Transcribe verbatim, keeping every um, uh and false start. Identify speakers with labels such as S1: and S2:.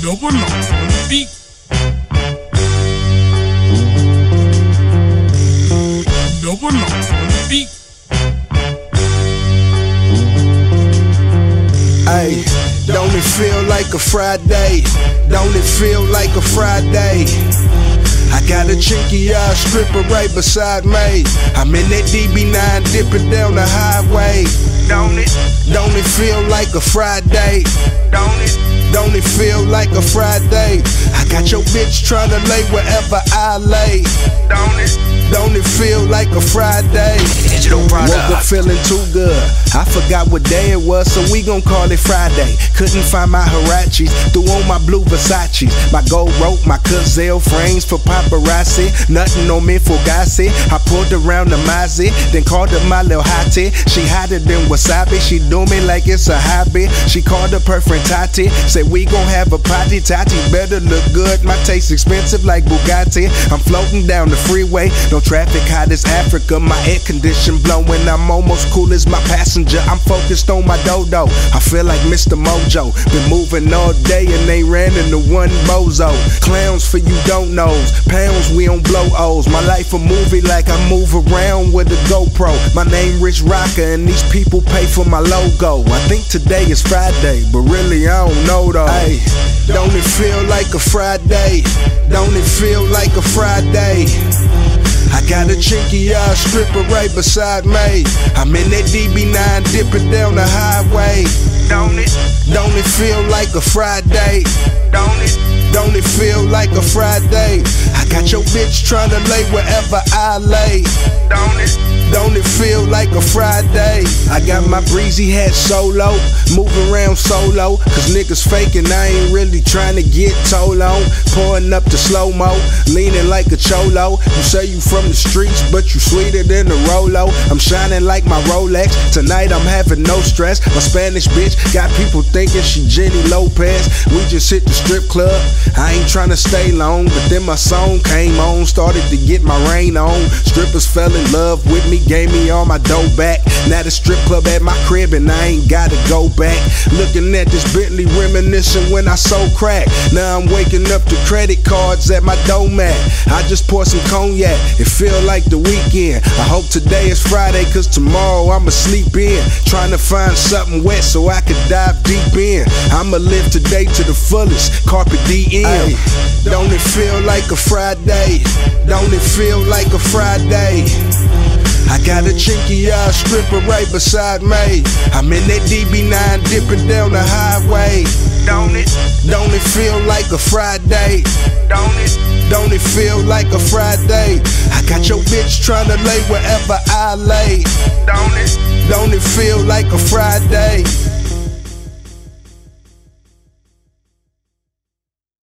S1: Double knock on the beat. Double knock on the beat.
S2: Ay, don't it feel like a Friday? Don't it feel like a Friday? I got a chinky eye stripper right beside me. I'm in that D B nine dipping down the highway. Don't it? Don't it feel like a Friday? Don't it? Don't it feel like a Friday? I got your bitch tryna lay wherever I lay. Don't it? Don't it feel like a Friday?
S3: Digital product.
S2: Woke up feeling too good. I forgot what day it was, so we gon' call it Friday. Couldn't find my Hirachis, threw on my blue Versace. My gold rope, my Cazelle frames for paparazzi. Nothing on me Fugazi. I pulled around the Mazzy, then called her my little hottie. She hotter than wasabi, she do me like it's a hobby. She called her perfect Tati, said we gon' have a party. Tati better look good, my taste expensive like Bugatti. I'm floating down the freeway, no traffic, hot as Africa. My air condition blowing, I'm almost cool as my passenger. I'm focused on my dodo, I feel like Mister Mojo. Been moving all day and they ran into one bozo. Clowns for you don't knows, pounds we don't blow O's. My life a movie like I move around with a GoPro. My name Rich Rocker and these people pay for my logo. I think today is Friday, but really I don't know though. Hey, don't it feel like a Friday? Don't it feel like a Friday? I got a chinky eye stripper right beside me. I'm in that D B nine dipping down the highway. Don't it? Don't it feel like a Friday? Don't it? Don't it feel like a Friday? I got your bitch tryna lay wherever I lay. Don't it? Don't it feel like a Friday? I got my breezy hat solo, move around solo, cause niggas faking, I ain't really trying to get told on. Pouring up the slow-mo, leaning like a cholo. You say you from the streets, but you sweeter than a Rolo. I'm shining like my Rolex, tonight I'm having no stress. My Spanish bitch got people thinking she Jenny Lopez. We just hit the strip club, I ain't trying to stay long, but then my song came on, started to get my rain on. Strippers fell in love with me, gave me all my dough back. Now the strip club at my crib and I ain't gotta go back. Looking at this Bentley reminiscing when I sold crack. Now I'm waking up to credit cards at my doormat. I just poured some cognac, it feel like the weekend. I hope today is Friday cause tomorrow I'ma sleep in. Trying to find something wet so I could dive deep in. I'ma live today to the fullest, carpe diem. Ay, don't it feel like a Friday? Don't it feel like a Friday? I got a chinky eye stripper right beside me. I'm in that D B nine dipping down the highway. Don't it? Don't it feel like a Friday? Don't it? Don't it feel like a Friday? I got your bitch tryna lay wherever I lay. Don't it? Don't it feel like a Friday?